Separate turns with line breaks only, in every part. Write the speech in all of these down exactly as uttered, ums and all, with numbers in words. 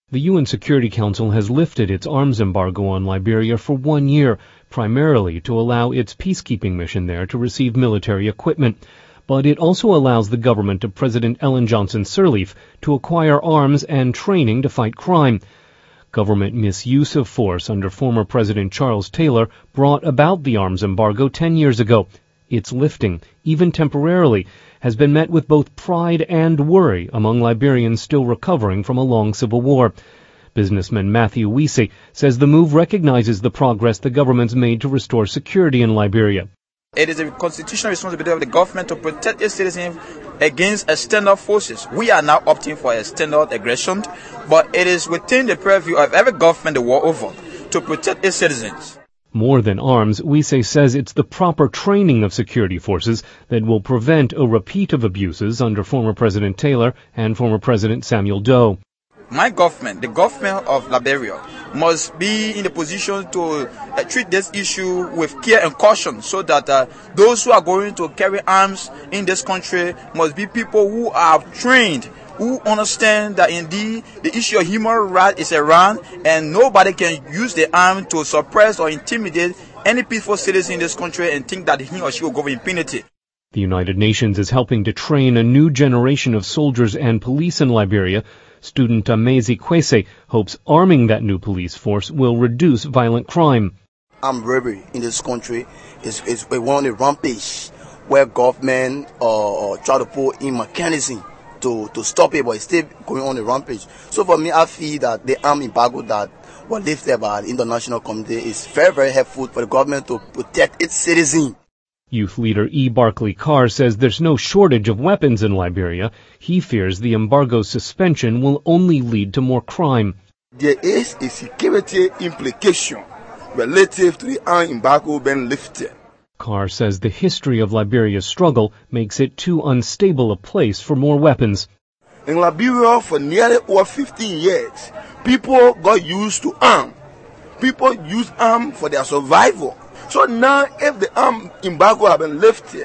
The U N Security Council has lifted its arms embargo on Liberia for one year, primarily to allow its peacekeeping mission there to receive military equipment. But it also allows the government of President Ellen Johnson Sirleaf to acquire arms and training to fight crime. Government misuse of force under former President Charles Taylor brought about the arms embargo ten years ago. Its lifting, even temporarily, has been met with both pride and worry among Liberians still recovering from a long civil war. Businessman Matthew Wiese says the move recognizes the progress the government's made to restore security in Liberia.
It is a constitutional responsibility of the government to protect its citizens against external forces. We are now opting for external aggression, but it is within the purview of every government the world over to protect its citizens.
More than arms, Wiese says it's the proper training of security forces that will prevent a repeat of abuses under former President Taylor and former President Samuel Doe.
My government, the government of Liberia, must be in the position to uh, treat this issue with care and caution so that uh, those who are going to carry arms in this country must be people who are trained, who understand that indeed the issue of human rights is around and nobody can use the arm to suppress or intimidate any peaceful citizen in this country and think that he or she will go with impunity.
The United Nations is helping to train a new generation of soldiers and police in Liberia. Student Amezi Kwese hopes arming that new police force will reduce violent crime.
Armed robbery in this country is, is one of the rampage where government uh, try to put in mechanism to, to stop it, but it's still going on a rampage. So for me, I feel that the arm embargo that was lifted by the international community is very, very helpful for the government to protect its citizens.
Youth leader E. Barclay Carr says there's no shortage of weapons in Liberia. He fears the embargo suspension will only lead to more crime.
There is a security implication relative to the arms embargo being lifted.
Carr says the history of Liberia's struggle makes it too unstable a place for more weapons.
In Liberia, for nearly over fifteen years, people got used to arms. People use arms for their survival. So now, if the arms embargo has been lifted,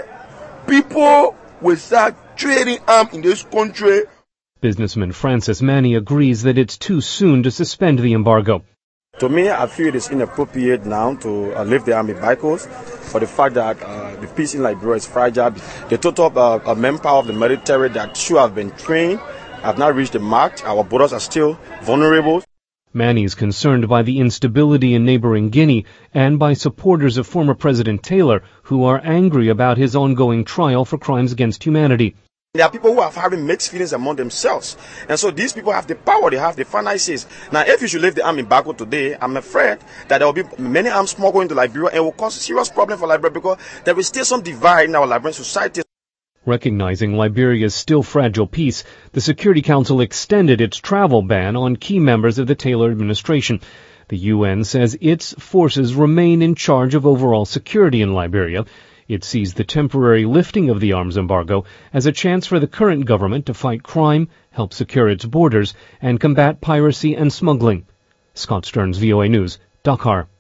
people will start trading arms in this country.
Businessman Francis Manny agrees that it's too soon to suspend the embargo.
To me, I feel it is inappropriate now to uh, lift the army embargoes for the fact that uh, the peace in Liberia is fragile. The total uh, manpower of the military that should have been trained have not reached the mark. Our borders are still vulnerable.
Manny is concerned by the instability in neighboring Guinea and by supporters of former President Taylor who are angry about his ongoing trial for crimes against humanity.
There are people who are having mixed feelings among themselves. And so these people have the power, they have the finances. Now, if you should lift the arm embargo today, I'm afraid that there will be many arms smuggled into Liberia and will cause a serious problem for Liberia because there is still some divide in our Liberian society.
Recognizing Liberia's still fragile peace, the Security Council extended its travel ban on key members of the Taylor administration. The U N says its forces remain in charge of overall security in Liberia. It sees the temporary lifting of the arms embargo as a chance for the current government to fight crime, help secure its borders, and combat piracy and smuggling. Scott Stearns, V O A News, Dakar.